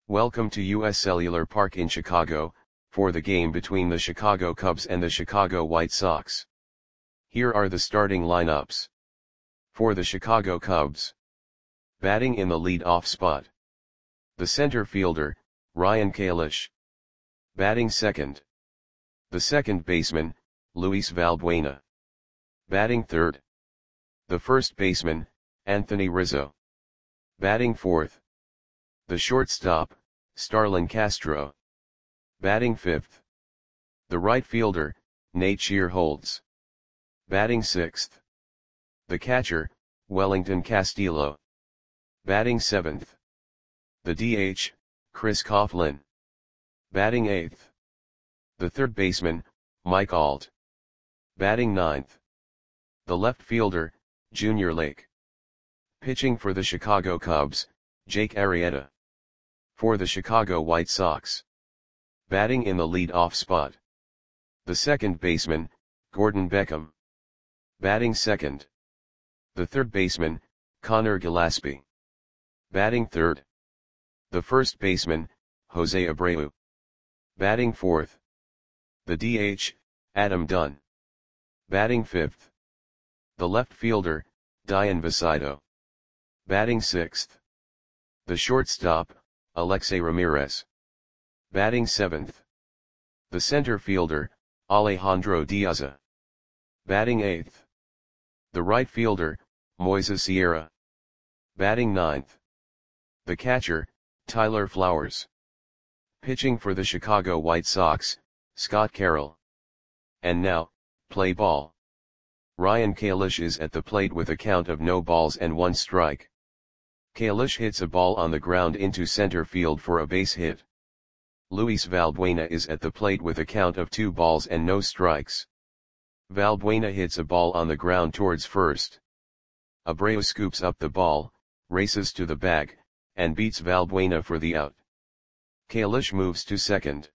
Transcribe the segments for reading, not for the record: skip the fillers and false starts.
Welcome to US Cellular Park in Chicago, for the game between the Chicago Cubs and the Chicago White Sox. Here are the starting lineups. For the Chicago Cubs. Batting in the lead-off spot. The center fielder, Ryan Kalish. Batting second. The second baseman, Luis Valbuena. Batting third. The first baseman, Anthony Rizzo. Batting fourth. The shortstop, Starlin Castro. Batting fifth. The right fielder, Nate Shearholtz. Batting sixth. The catcher, Wellington Castillo. Batting seventh. The DH, Chris Coughlin. Batting eighth. The third baseman, Mike Alt. Batting ninth. The left fielder, Junior Lake. Pitching for the Chicago Cubs, Jake Arrieta. For the Chicago White Sox. Batting in the lead-off spot. The second baseman, Gordon Beckham. Batting second. The third baseman, Connor Gillaspie. Batting third. The first baseman, Jose Abreu. Batting fourth. The DH, Adam Dunn. Batting fifth. The left fielder, Dayan Visaido. Batting sixth. The shortstop, Alexei Ramirez. Batting seventh. The center fielder, Alejandro Diaza. Batting eighth. The right fielder, Moises Sierra. Batting ninth. The catcher, Tyler Flowers. Pitching for the Chicago White Sox, Scott Carroll. And now, play ball. Ryan Kalish is at the plate with a count of no balls and one strike. Kalish hits a ball on the ground into center field for a base hit. Luis Valbuena is at the plate with a count of 2 balls and no strikes. Valbuena hits a ball on the ground towards first. Abreu scoops up the ball, races to the bag, and beats Valbuena for the out. Kalish moves to second.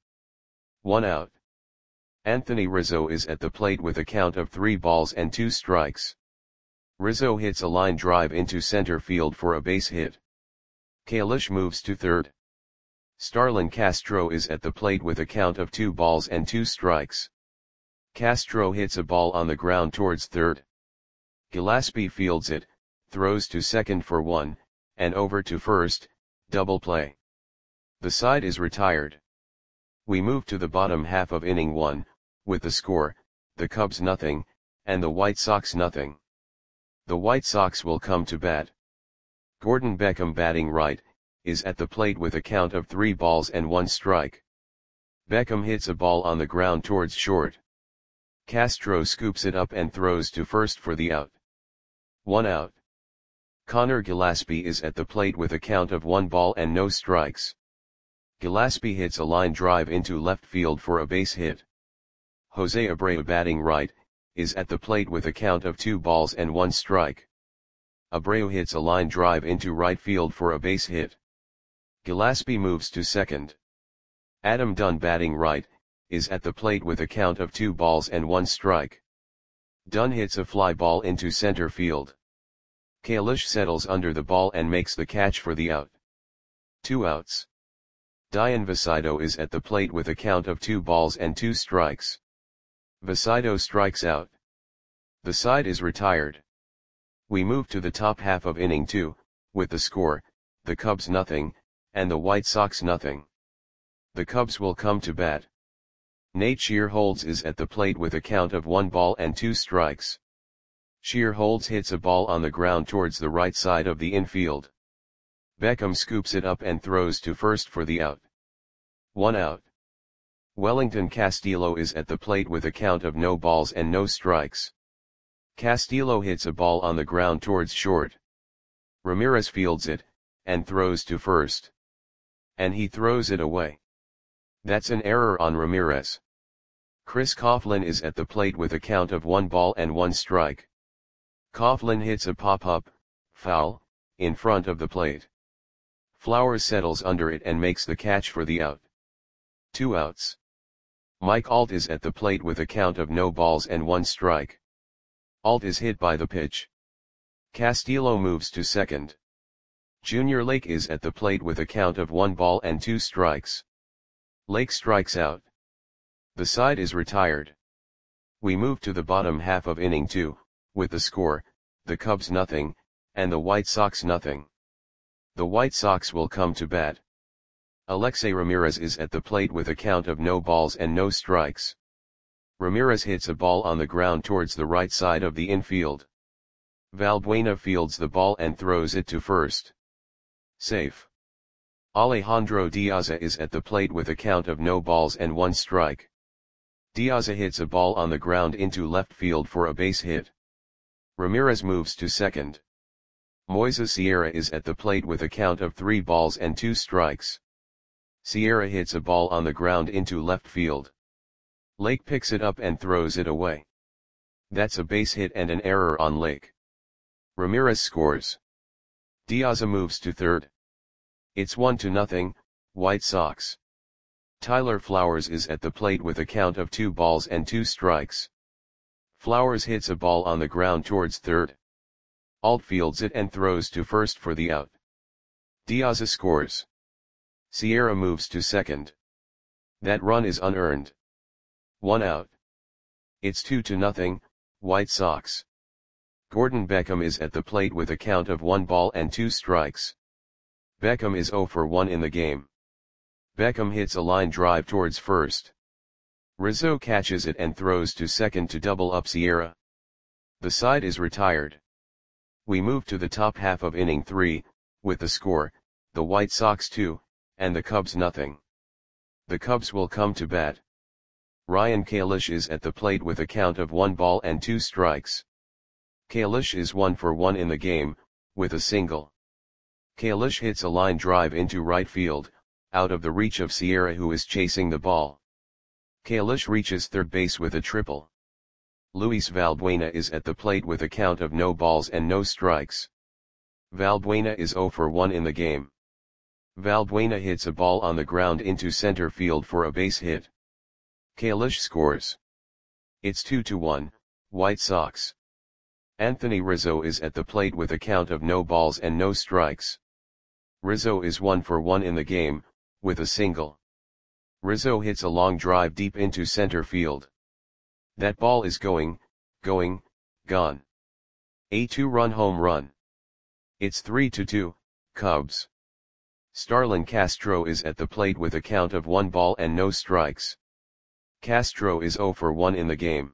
1 out. Anthony Rizzo is at the plate with a count of 3 balls and 2 strikes. Rizzo hits a line drive into center field for a base hit. Kalish moves to third. Starlin Castro is at the plate with a count of 2 balls and 2 strikes. Castro hits a ball on the ground towards third. Gillaspie fields it, throws to second for 1, and over to first, double play. The side is retired. We move to the bottom half of inning 1, with the score, the Cubs nothing, and the White Sox nothing. The White Sox will come to bat. Gordon Beckham batting right, is at the plate with a count of 3 balls and 1 strike. Beckham hits a ball on the ground towards short. Castro scoops it up and throws to first for the out. 1 out. Connor Gillaspie is at the plate with a count of 1 ball and no strikes. Gillaspie hits a line drive into left field for a base hit. Jose Abreu batting right, is at the plate with a count of 2 balls and 1 strike. Abreu hits a line drive into right field for a base hit. Gillaspie moves to second. Adam Dunn batting right, is at the plate with a count of 2 balls and 1 strike. Dunn hits a fly ball into center field. Kalish settles under the ball and makes the catch for the out. 2 outs. Dayan Visaido is at the plate with a count of 2 balls and 2 strikes. Visaido strikes out. The side is retired. We move to the top half of inning 2, with the score, the Cubs nothing, and the White Sox nothing. The Cubs will come to bat. Nate Shearholtz is at the plate with a count of 1 ball and 2 strikes. Shearholtz hits a ball on the ground towards the right side of the infield. Beckham scoops it up and throws to first for the out. 1 out. Wellington Castillo is at the plate with a count of no balls and no strikes. Castillo hits a ball on the ground towards short. Ramirez fields it, and throws to first. And he throws it away. That's an error on Ramirez. Chris Coughlin is at the plate with a count of 1 ball and 1 strike. Coughlin hits a pop-up, foul, in front of the plate. Flowers settles under it and makes the catch for the out. 2 outs. Mike Alt is at the plate with a count of no balls and 1 strike. Alt is hit by the pitch. Castillo moves to second. Junior Lake is at the plate with a count of 1 ball and 2 strikes. Lake strikes out. The side is retired. We move to the bottom half of inning 2, with the score, the Cubs nothing, and the White Sox nothing. The White Sox will come to bat. Alexei Ramirez is at the plate with a count of no balls and no strikes. Ramirez hits a ball on the ground towards the right side of the infield. Valbuena fields the ball and throws it to first. Safe. Alejandro Diaza is at the plate with a count of no balls and 1 strike. Diaza hits a ball on the ground into left field for a base hit. Ramirez moves to second. Moises Sierra is at the plate with a count of 3 balls and 2 strikes. Sierra hits a ball on the ground into left field. Lake picks it up and throws it away. That's a base hit and an error on Lake. Ramirez scores. Diaza moves to third. It's 1-0, White Sox. Tyler Flowers is at the plate with a count of 2 balls and 2 strikes. Flowers hits a ball on the ground towards third. Alt fields it and throws to first for the out. Diaza scores. Sierra moves to second. That run is unearned. 1 out. It's 2-0, White Sox. Gordon Beckham is at the plate with a count of 1 ball and 2 strikes. Beckham is 0 for 1 in the game. Beckham hits a line drive towards first. Rizzo catches it and throws to second to double up Sierra. The side is retired. We move to the top half of inning 3, with the score, the White Sox 2, and the Cubs nothing. The Cubs will come to bat. Ryan Kalish is at the plate with a count of 1 ball and 2 strikes. Kalish is 1 for 1 in the game, with a single. Kalish hits a line drive into right field, out of the reach of Sierra who is chasing the ball. Kalish reaches third base with a triple. Luis Valbuena is at the plate with a count of no balls and no strikes. Valbuena is 0 for 1 in the game. Valbuena hits a ball on the ground into center field for a base hit. Kalish scores. It's 2-1, White Sox. Anthony Rizzo is at the plate with a count of no balls and no strikes. Rizzo is 1 for 1 in the game, with a single. Rizzo hits a long drive deep into center field. That ball is gone. A 2-run home run. It's 3-2, Cubs. Starlin Castro is at the plate with a count of 1 ball and no strikes. Castro is 0 for 1 in the game.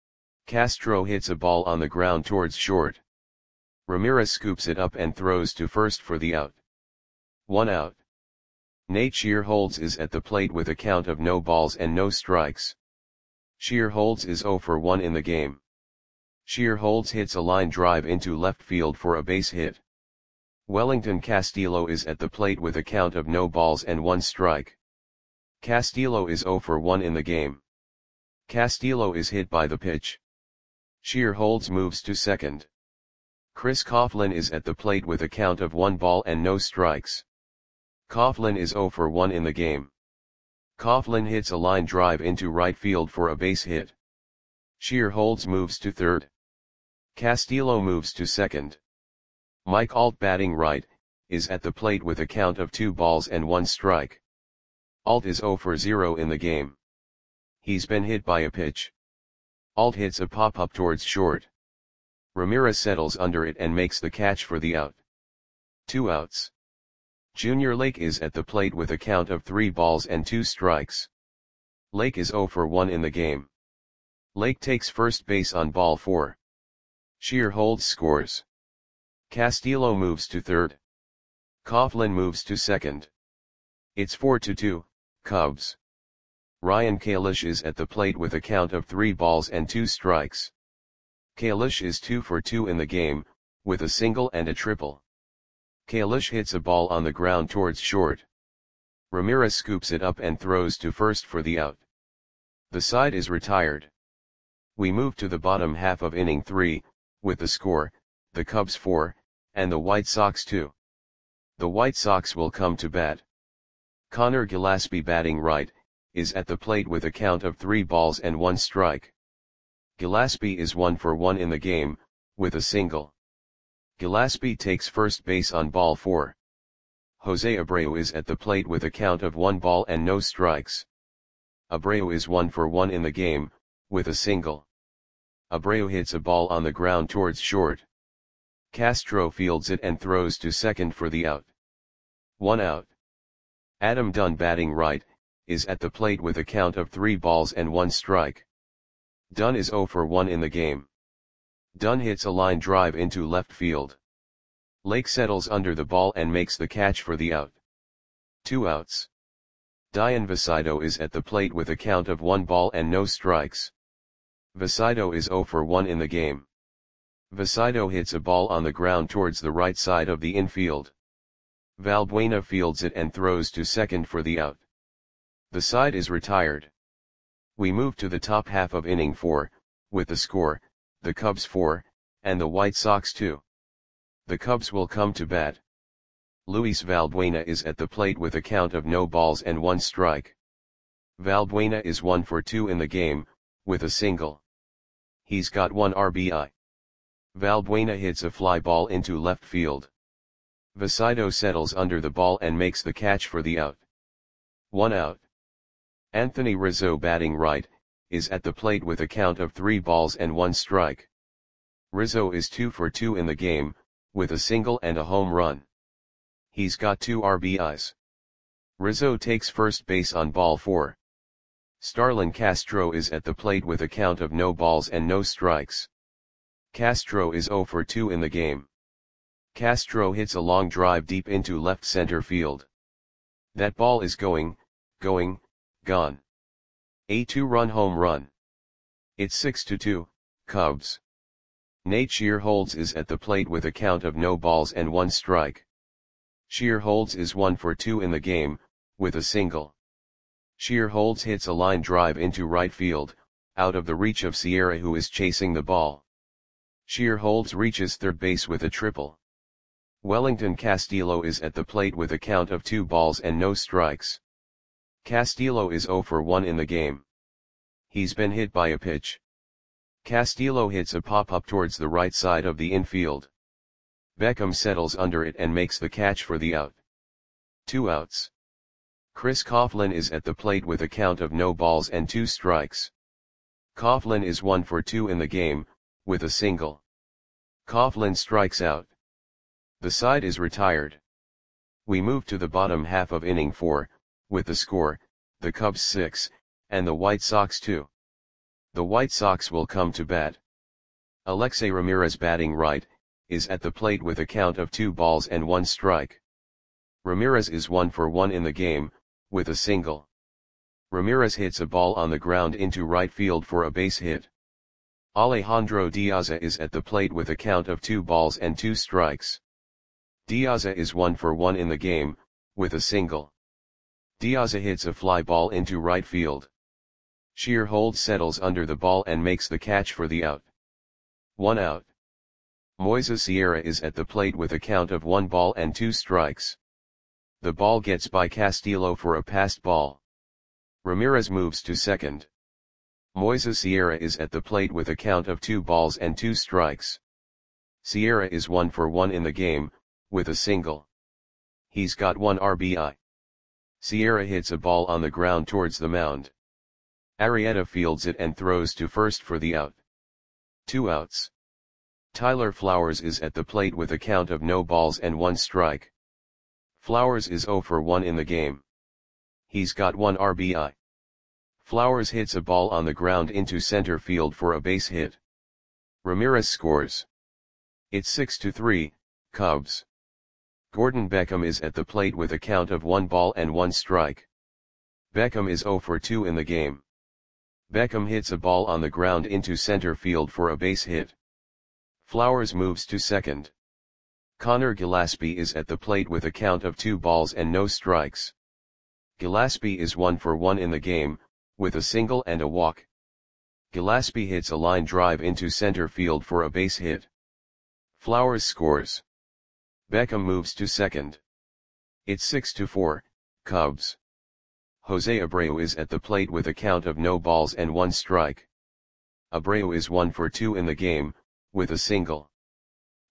Castro hits a ball on the ground towards short. Ramirez scoops it up and throws to first for the out. 1 out. Nate Shearholtz is at the plate with a count of no balls and no strikes. Shearholtz is 0 for 1 in the game. Shearholtz hits a line drive into left field for a base hit. Wellington Castillo is at the plate with a count of no balls and 1 strike. Castillo is 0 for 1 in the game. Castillo is hit by the pitch. Shearholtz moves to second. Chris Coughlin is at the plate with a count of 1 ball and no strikes. Coughlin is 0 for 1 in the game. Coughlin hits a line drive into right field for a base hit. Shearholtz moves to third. Castillo moves to second. Mike Alt, batting right, is at the plate with a count of 2 balls and 1 strike. Alt is 0 for 0 in the game. He's been hit by a pitch. Alt hits a pop-up towards short. Ramirez settles under it and makes the catch for the out. 2 outs. Junior Lake is at the plate with a count of 3 balls and 2 strikes. Lake is 0 for 1 in the game. Lake takes first base on ball 4. Shearholtz scores. Castillo moves to third. Coughlin moves to second. It's 4-2, Cubs. Ryan Kalish is at the plate with a count of 3 balls and 2 strikes. Kalish is 2 for 2 in the game, with a single and a triple. Kalish hits a ball on the ground towards short. Ramirez scoops it up and throws to first for the out. The side is retired. We move to the bottom half of inning 3, with the score, the Cubs 4, and the White Sox 2. The White Sox will come to bat. Connor Gillespie, batting right, is at the plate with a count of 3 balls and 1 strike. Gillespie is 1 for 1 in the game, with a single. Gillespie takes first base on ball 4. Jose Abreu is at the plate with a count of 1 ball and no strikes. Abreu is 1 for 1 in the game, with a single. Abreu hits a ball on the ground towards short. Castro fields it and throws to second for the out. 1 out. Adam Dunn, batting right, is at the plate with a count of 3 balls and 1 strike. Dunn is 0 for 1 in the game. Dunn hits a line drive into left field. Lake settles under the ball and makes the catch for the out. 2 outs. Dayan Visido is at the plate with a count of 1 ball and no strikes. Visido is 0 for 1 in the game. Visido hits a ball on the ground towards the right side of the infield. Valbuena fields it and throws to second for the out. The side is retired. We move to the top half of inning 4, with the score, the Cubs 4, and the White Sox 2. The Cubs will come to bat. Luis Valbuena is at the plate with a count of no balls and 1 strike. Valbuena is 1 for 2 in the game, with a single. He's got 1 RBI. Valbuena hits a fly ball into left field. Visido settles under the ball and makes the catch for the out. 1 out. Anthony Rizzo, batting right, is at the plate with a count of 3 balls and 1 strike. Rizzo is 2 for 2 in the game, with a single and a home run. He's got 2 RBIs. Rizzo takes first base on ball 4. Starlin Castro is at the plate with a count of no balls and no strikes. Castro is 0 for 2 in the game. Castro hits a long drive deep into left center field. That ball is gone. A 2-run home run. It's 6-2, Cubs. Nate Shearholds is at the plate with a count of no balls and 1 strike. Shearholds is 1 for 2 in the game, with a single. Shearholds hits a line drive into right field, out of the reach of Sierra, who is chasing the ball. Shearholds reaches third base with a triple. Wellington Castillo is at the plate with a count of 2 balls and no strikes. Castillo is 0 for 1 in the game. He's been hit by a pitch. Castillo hits a pop-up towards the right side of the infield. Beckham settles under it and makes the catch for the out. 2 outs. Chris Coughlin is at the plate with a count of no balls and 2 strikes. Coughlin is 1 for 2 in the game, with a single. Coughlin strikes out. The side is retired. We move to the bottom half of inning 4, with the score, the Cubs 6, and the White Sox 2. The White Sox will come to bat. Alexei Ramirez, batting right, is at the plate with a count of 2 balls and 1 strike. Ramirez is 1 for 1 in the game, with a single. Ramirez hits a ball on the ground into right field for a base hit. Alejandro Diaza is at the plate with a count of 2 balls and 2 strikes. Diaza is 1 for 1 in the game, with a single. Diaza hits a fly ball into right field. Shearholds settles under the ball and makes the catch for the out. 1 out. Moises Sierra is at the plate with a count of 1 ball and 2 strikes. The ball gets by Castillo for a passed ball. Ramirez moves to second. Moises Sierra is at the plate with a count of 2 balls and 2 strikes. Sierra is 1 for 1 in the game, with a single. He's got 1 RBI. Sierra hits a ball on the ground towards the mound. Arrieta fields it and throws to first for the out. 2 outs. Tyler Flowers is at the plate with a count of no balls and 1 strike. Flowers is 0 for 1 in the game. He's got 1 RBI. Flowers hits a ball on the ground into center field for a base hit. Ramirez scores. It's 6-3, Cubs. Gordon Beckham is at the plate with a count of 1 ball and 1 strike. Beckham is 0 for 2 in the game. Beckham hits a ball on the ground into center field for a base hit. Flowers moves to second. Connor Gillespie is at the plate with a count of 2 balls and no strikes. Gillespie is 1 for 1 in the game, with a single and a walk. Gillespie hits a line drive into center field for a base hit. Flowers scores. Beckham moves to second. It's 6-4, Cubs. Jose Abreu is at the plate with a count of no balls and 1 strike. Abreu is 1 for 2 in the game, with a single.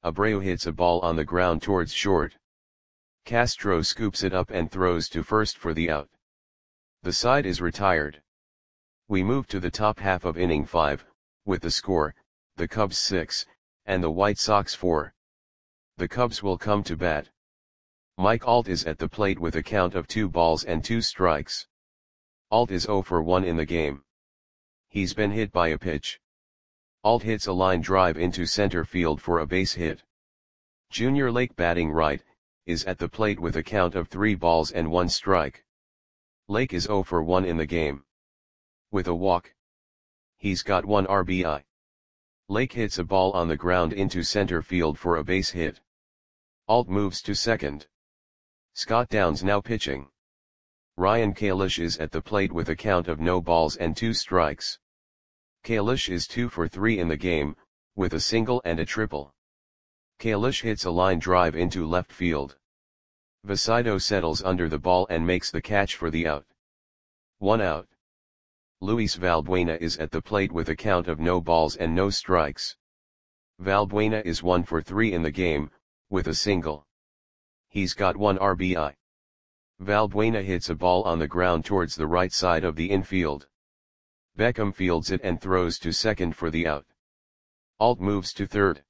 Abreu hits a ball on the ground towards short. Castro scoops it up and throws to first for the out. The side is retired. We move to the top half of inning 5, with the score, the Cubs 6, and the White Sox 4. The Cubs will come to bat. Mike Alt is at the plate with a count of 2 balls and 2 strikes. Alt is 0 for 1 in the game. He's been hit by a pitch. Alt hits a line drive into center field for a base hit. Junior Lake, batting right, is at the plate with a count of 3 balls and 1 strike. Lake is 0 for 1 in the game. With a walk. He's got 1 RBI. Lake hits a ball on the ground into center field for a base hit. Alt moves to second. Scott Downs now pitching. Ryan Kalish is at the plate with a count of no balls and 2 strikes. Kalish is 2 for 3 in the game, with a single and a triple. Kalish hits a line drive into left field. Vasido settles under the ball and makes the catch for the out. 1 out. Luis Valbuena is at the plate with a count of no balls and no strikes. Valbuena is 1 for 3 in the game, with a single. He's got 1 RBI. Valbuena hits a ball on the ground towards the right side of the infield. Beckham fields it and throws to second for the out. Alt moves to third.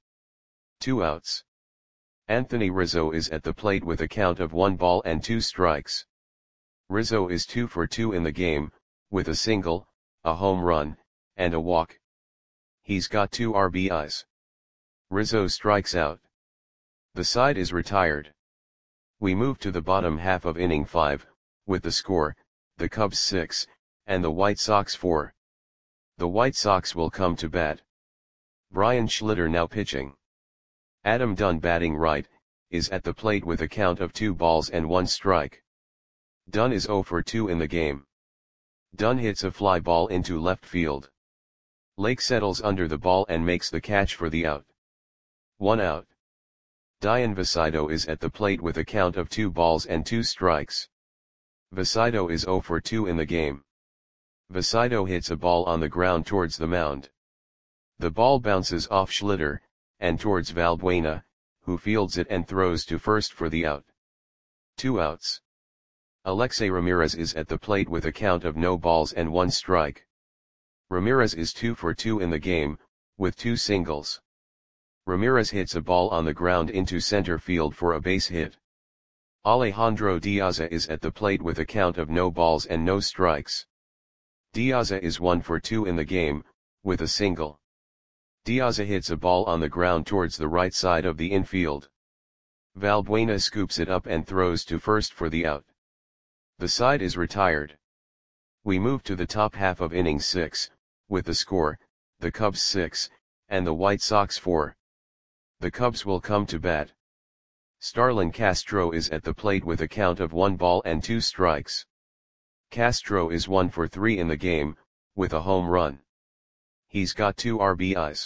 2 outs. Anthony Rizzo is at the plate with a count of 1 ball and 2 strikes. Rizzo is 2 for 2 in the game, with a single, a home run, and a walk. He's got 2 RBIs. Rizzo strikes out. The side is retired. We move to the bottom half of inning 5, with the score, the Cubs 6, and the White Sox 4. The White Sox will come to bat. Brian Schlitter now pitching. Adam Dunn, batting right, is at the plate with a count of 2 balls and 1 strike. Dunn is 0 for 2 in the game. Dunn hits a fly ball into left field. Lake settles under the ball and makes the catch for the out. 1 out. Dian Vasido is at the plate with a count of 2 balls and 2 strikes. Vasido is 0 for 2 in the game. Vasido hits a ball on the ground towards the mound. The ball bounces off Schlitter, and towards Valbuena, who fields it and throws to first for the out. 2 outs. Alexei Ramirez is at the plate with a count of no balls and 1 strike. Ramirez is 2 for 2 in the game, with 2 singles. Ramirez hits a ball on the ground into center field for a base hit. Alejandro Diaza is at the plate with a count of no balls and no strikes. Diaza is 1 for 2 in the game, with a single. Diaza hits a ball on the ground towards the right side of the infield. Valbuena scoops it up and throws to first for the out. The side is retired. We move to the top half of inning 6, with the score, the Cubs 6, and the White Sox 4. The Cubs will come to bat. Starlin Castro is at the plate with a count of 1 ball and 2 strikes. Castro is 1 for 3 in the game, with a home run. He's got 2 RBIs.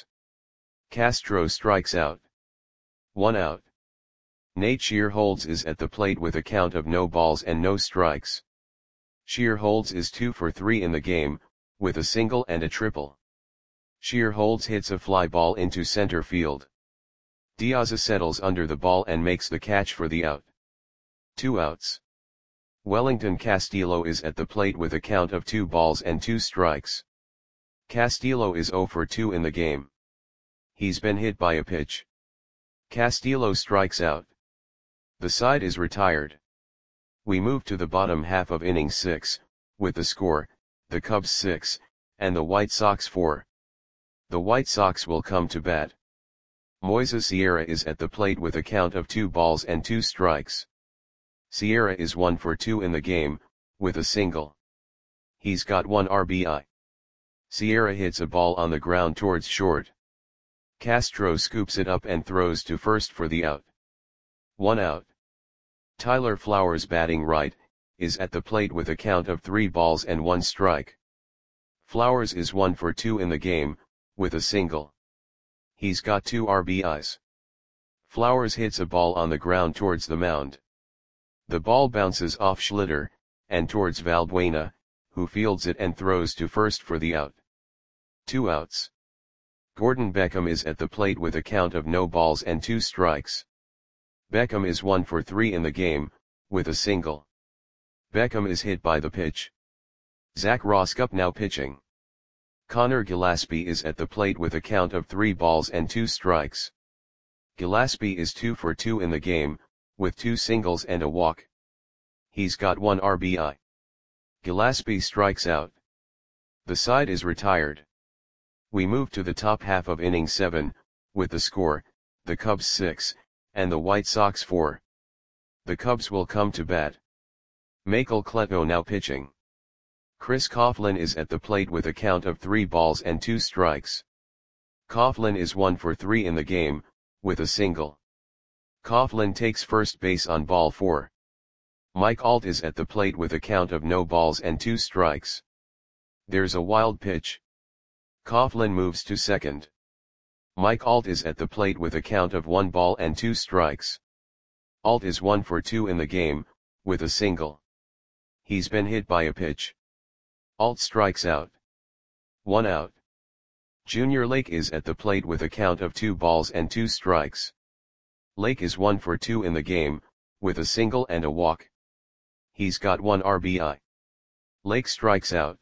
Castro strikes out. 1 out. Nate Shearholtz is at the plate with a count of no balls and no strikes. Shearholtz is 2 for 3 in the game, with a single and a triple. Shearholtz hits a fly ball into center field. Diaza settles under the ball and makes the catch for the out. 2 outs. Wellington Castillo is at the plate with a count of 2 balls and 2 strikes. Castillo is 0 for 2 in the game. He's been hit by a pitch. Castillo strikes out. The side is retired. We move to the bottom half of inning 6, with the score, the Cubs 6, and the White Sox 4. The White Sox will come to bat. Moises Sierra is at the plate with a count of 2 balls and 2 strikes. Sierra is 1 for 2 in the game, with a single. He's got 1 RBI. Sierra hits a ball on the ground towards short. Castro scoops it up and throws to first for the out. 1 out. Tyler Flowers, batting right, is at the plate with a count of 3 balls and 1 strike. Flowers is 1 for 2 in the game, with a single. He's got 2 RBIs. Flowers hits a ball on the ground towards the mound. The ball bounces off Schlitter, and towards Valbuena, who fields it and throws to first for the out. 2 outs. Gordon Beckham is at the plate with a count of no balls and 2 strikes. Beckham is 1 for 3 in the game, with a single. Beckham is hit by the pitch. Zach Roskup now pitching. Connor Gillaspie is at the plate with a count of 3 balls and 2 strikes. Gillaspie is 2 for 2 in the game, with 2 singles and a walk. He's got 1 RBI. Gillaspie strikes out. The side is retired. We move to the top half of inning 7, with the score, the Cubs 6, and the White Sox 4. The Cubs will come to bat. Michael Cleto now pitching. Chris Coughlin is at the plate with a count of 3 balls and 2 strikes. Coughlin is 1 for 3 in the game, with a single. Coughlin takes first base on ball 4. Mike Alt is at the plate with a count of no balls and 2 strikes. There's a wild pitch. Coughlin moves to second. Mike Alt is at the plate with a count of 1 ball and 2 strikes. Alt is 1 for 2 in the game, with a single. He's been hit by a pitch. Alt strikes out. 1 out. Junior Lake is at the plate with a count of 2 balls and 2 strikes. Lake is 1 for 2 in the game, with a single and a walk. He's got 1 RBI. Lake strikes out.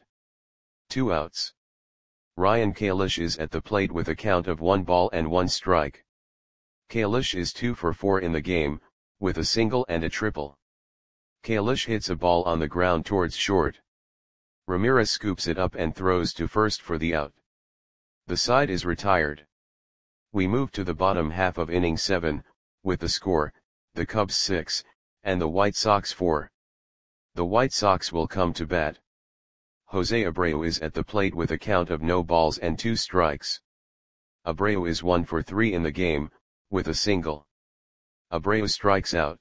2 outs. Ryan Kalish is at the plate with a count of 1 ball and 1 strike. Kalish is 2 for 4 in the game, with a single and a triple. Kalish hits a ball on the ground towards short. Ramirez scoops it up and throws to first for the out. The side is retired. We move to the bottom half of inning 7, with the score, the Cubs 6, and the White Sox 4. The White Sox will come to bat. Jose Abreu is at the plate with a count of no balls and 2 strikes. Abreu is 1 for 3 in the game, with a single. Abreu strikes out.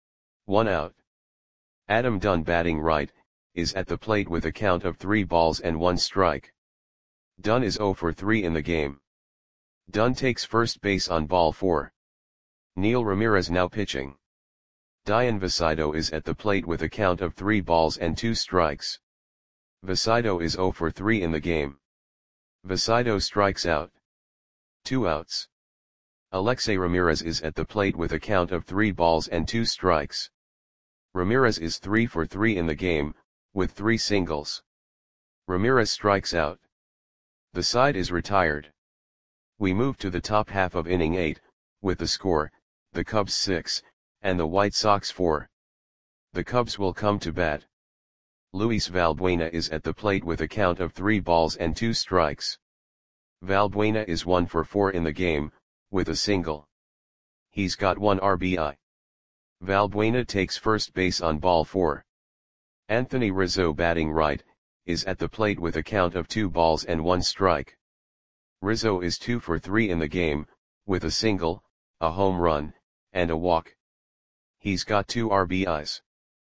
1 out. Adam Dunn batting right, is at the plate with a count of 3 balls and 1 strike. Dunn is 0 for 3 in the game. Dunn takes first base on ball 4. Neil Ramirez now pitching. Dian Visido is at the plate with a count of 3 balls and 2 strikes. Visido is 0 for 3 in the game. Visido strikes out. 2 outs. Alexei Ramirez is at the plate with a count of 3 balls and 2 strikes. Ramirez is 3 for 3 in the game, with 3 singles. Ramirez strikes out. The side is retired. We move to the top half of inning 8, with the score, the Cubs 6, and the White Sox 4. The Cubs will come to bat. Luis Valbuena is at the plate with a count of 3 balls and 2 strikes. Valbuena is 1 for 4 in the game, with a single. He's got 1 RBI. Valbuena takes first base on ball 4. Anthony Rizzo batting right, is at the plate with a count of 2 balls and 1 strike. Rizzo is 2 for 3 in the game, with a single, a home run, and a walk. He's got 2 RBIs.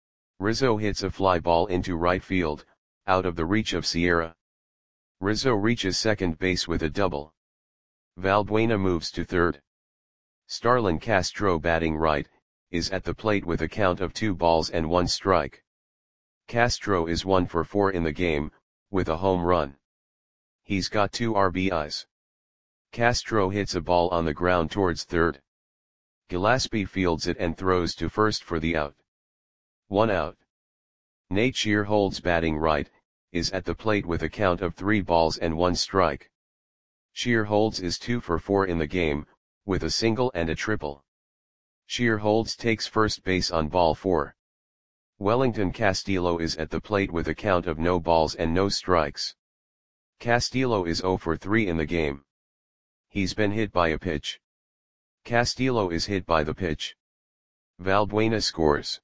Rizzo hits a fly ball into right field, out of the reach of Sierra. Rizzo reaches second base with a double. Valbuena moves to third. Starlin Castro batting right, is at the plate with a count of 2 balls and 1 strike. Castro is 1 for 4 in the game, with a home run. He's got 2 RBIs. Castro hits a ball on the ground towards third. Gillaspie fields it and throws to first for the out. 1 out. Nate Shearholds batting right, is at the plate with a count of 3 balls and 1 strike. Shearholds is 2 for 4 in the game, with a single and a triple. Shearholds takes first base on ball 4. Wellington Castillo is at the plate with a count of no balls and no strikes. Castillo is 0 for 3 in the game. He's been hit by a pitch. Castillo is hit by the pitch. Valbuena scores.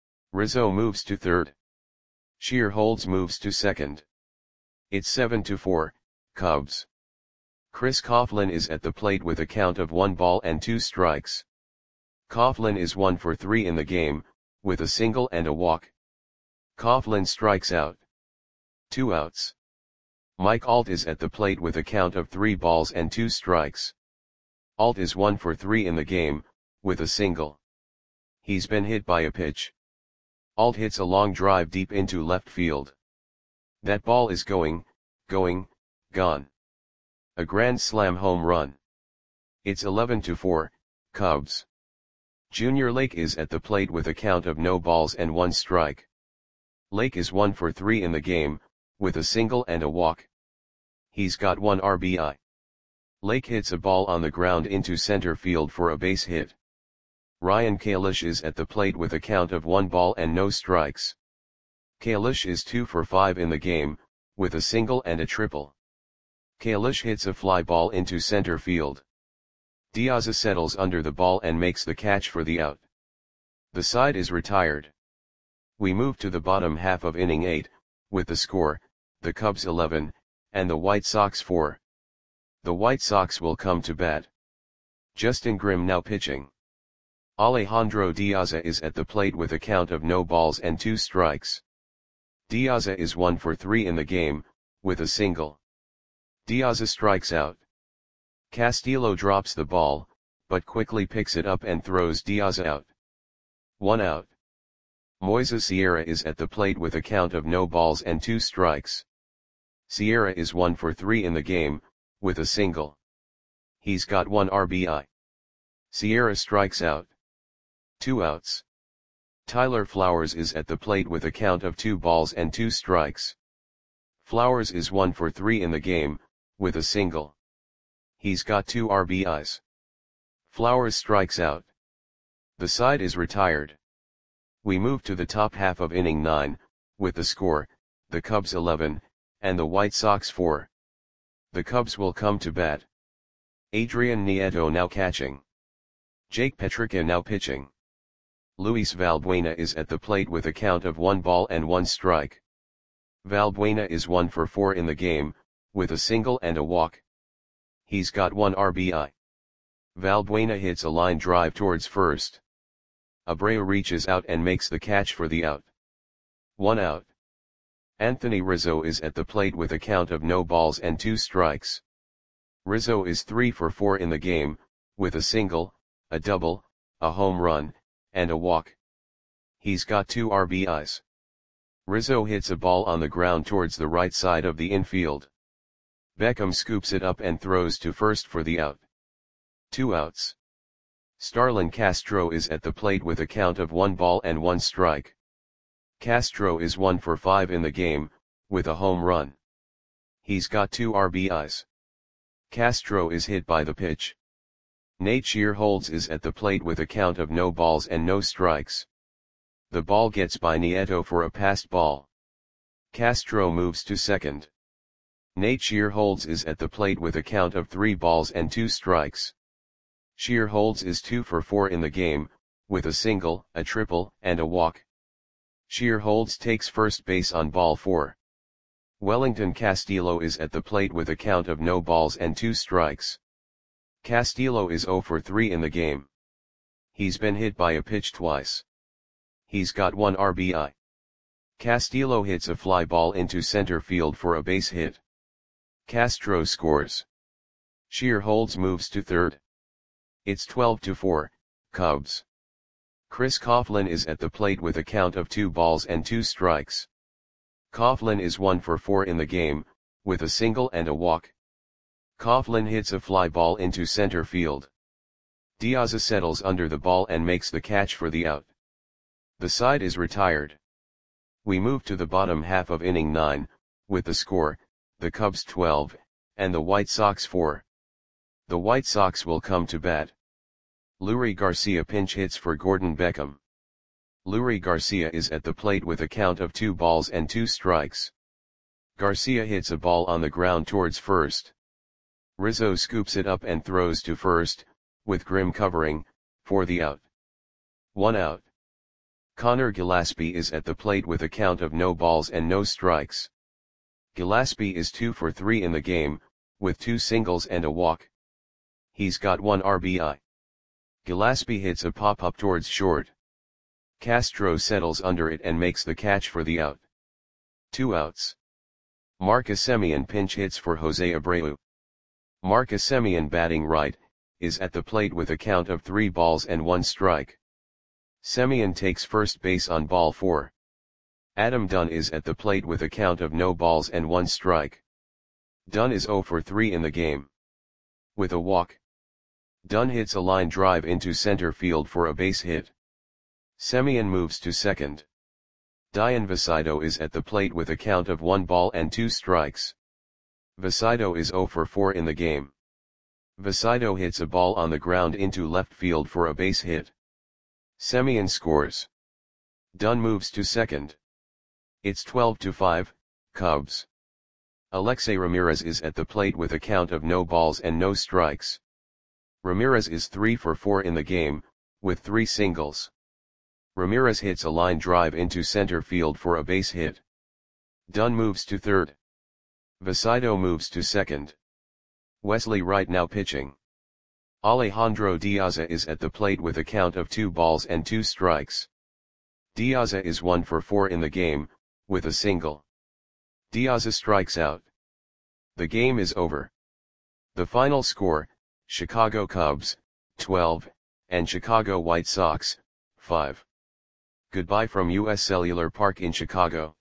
Rizzo moves to third. Shearholds moves to second. It's 7-4, Cubs. Chris Coughlin is at the plate with a count of 1 ball and 2 strikes. Coughlin is 1 for 3 in the game, with a single and a walk. Coughlin strikes out. 2 outs. Mike Alt is at the plate with a count of 3 balls and 2 strikes. Alt is 1 for 3 in the game, with a single. He's been hit by a pitch. Alt hits a long drive deep into left field. That ball is gone. A grand slam home run. It's 11-4, Cubs. Junior Lake is at the plate with a count of no balls and one strike. Lake is 1 for 3 in the game, with a single and a walk. He's got 1 RBI. Lake hits a ball on the ground into center field for a base hit. Ryan Kalish is at the plate with a count of 1 ball and no strikes. Kalish is 2 for 5 in the game, with a single and a triple. Kalish hits a fly ball into center field. Diaz settles under the ball and makes the catch for the out. The side is retired. We move to the bottom half of inning 8, with the score, the Cubs 11, and the White Sox 4. The White Sox will come to bat. Justin Grimm now pitching. Alejandro Diaz is at the plate with a count of no balls and 2 strikes. Diaz is 1 for 3 in the game, with a single. Diaz strikes out. Castillo drops the ball, but quickly picks it up and throws Diaz out. 1 out. Moises Sierra is at the plate with a count of no balls and 2 strikes. Sierra is 1 for 3 in the game, with a single. He's got 1 RBI. Sierra strikes out. 2 outs. Tyler Flowers is at the plate with a count of 2 balls and 2 strikes. Flowers is 1 for 3 in the game, with a single. He's got 2 RBIs. Flowers strikes out. The side is retired. We move to the top half of inning 9, with the score, the Cubs 11, and the White Sox 4. The Cubs will come to bat. Adrian Nieto now catching. Jake Petricka now pitching. Luis Valbuena is at the plate with a count of 1 ball and 1 strike. Valbuena is 1 for 4 in the game, with a single and a walk. He's got 1 RBI. Valbuena hits a line drive towards first. Abreu reaches out and makes the catch for the out. 1 out. Anthony Rizzo is at the plate with a count of no balls and 2 strikes. Rizzo is 3 for 4 in the game, with a single, a double, a home run, and a walk. He's got 2 RBIs. Rizzo hits a ball on the ground towards the right side of the infield. Beckham scoops it up and throws to first for the out. 2 outs. Starlin Castro is at the plate with a count of 1 ball and 1 strike. Castro is 1 for 5 in the game, with a home run. He's got 2 RBIs. Castro is hit by the pitch. Nate Shearholds is at the plate with a count of no balls and no strikes. The ball gets by Nieto for a passed ball. Castro moves to second. Nate Shearholds is at the plate with a count of 3 balls and 2 strikes. Shearholds is 2 for 4 in the game, with a single, a triple, and a walk. Shearholds takes first base on ball 4. Wellington Castillo is at the plate with a count of no balls and 2 strikes. Castillo is 0 for 3 in the game. He's been hit by a pitch twice. He's got 1 RBI. Castillo hits a fly ball into center field for a base hit. Castro scores. Shearholds moves to third. It's 12-4, Cubs. Chris Coughlin is at the plate with a count of 2 balls and 2 strikes. Coughlin is 1 for 4 in the game, with a single and a walk. Coughlin hits a fly ball into center field. Diaz settles under the ball and makes the catch for the out. The side is retired. We move to the bottom half of inning 9, with the score, the Cubs 12, and the White Sox 4. The White Sox will come to bat. Leury Garcia pinch hits for Gordon Beckham. Leury Garcia is at the plate with a count of 2 balls and 2 strikes. Garcia hits a ball on the ground towards first. Rizzo scoops it up and throws to first, with Grimm covering, for the out. 1 out. Connor Gillaspie is at the plate with a count of no balls and no strikes. Gillaspie is 2 for 3 in the game, with 2 singles and a walk. He's got 1 RBI. Gillaspie hits a pop-up towards short. Castro settles under it and makes the catch for the out. 2 outs. Marcus Semien pinch hits for Jose Abreu. Marcus Semien, batting right, is at the plate with a count of 3 balls and 1 strike. Semien takes first base on ball 4. Adam Dunn is at the plate with a count of no balls and 1 strike. Dunn is 0 for 3 in the game. With a walk, Dunn hits a line drive into center field for a base hit. Semien moves to second. Dayan Visaito is at the plate with a count of 1 ball and 2 strikes. Visaito is 0 for 4 in the game. Visaito hits a ball on the ground into left field for a base hit. Semien scores. Dunn moves to second. It's 12-5, Cubs. Alexei Ramirez is at the plate with a count of no balls and no strikes. Ramirez is 3 for 4 in the game, with 3 singles. Ramirez hits a line drive into center field for a base hit. Dunn moves to third. Visaito moves to second. Wesley Wright now pitching. Alejandro Diaza is at the plate with a count of 2 balls and 2 strikes. Diaza is 1 for 4 in the game, with a single. Diaza strikes out. The game is over. The final score, Chicago Cubs, 12, and Chicago White Sox, 5. Goodbye from US Cellular Park in Chicago.